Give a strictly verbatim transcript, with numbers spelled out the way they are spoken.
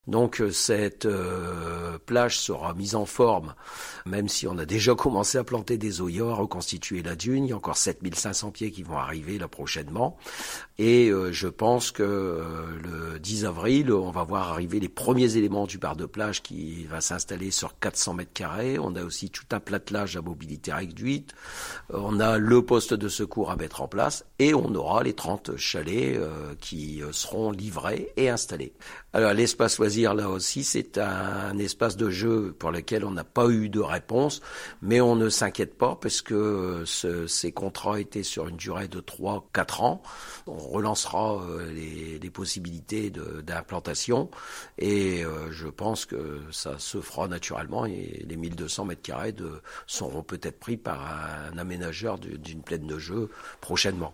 Donc cette euh, plage sera mise en forme, même si on a déjà commencé à planter des zoyas, à reconstituer la dune. Il y a encore sept mille cinq cents pieds qui vont arriver là prochainement. Et euh, je pense que euh, le dix avril, on va voir arriver les premiers éléments du bar de plage qui va s'installer sur quatre cents mètres carrés. On a aussi tout un platelage à mobilité réduite. On a le poste de secours à mettre en place et on aura les trente chalets euh, qui seront livrés et installés. Alors l'espace loisir, là aussi, c'est un espace de jeu pour lequel on n'a pas eu de réponse, mais on ne s'inquiète pas parce que ce, ces contrats étaient sur une durée de trois à quatre ans. On relancera les, les possibilités de, d'implantation et euh, je pense que ça se fera naturellement et les mille deux cents mètres carrés de, seront peut-être pris par un aménageur d'une plaine de jeu prochainement.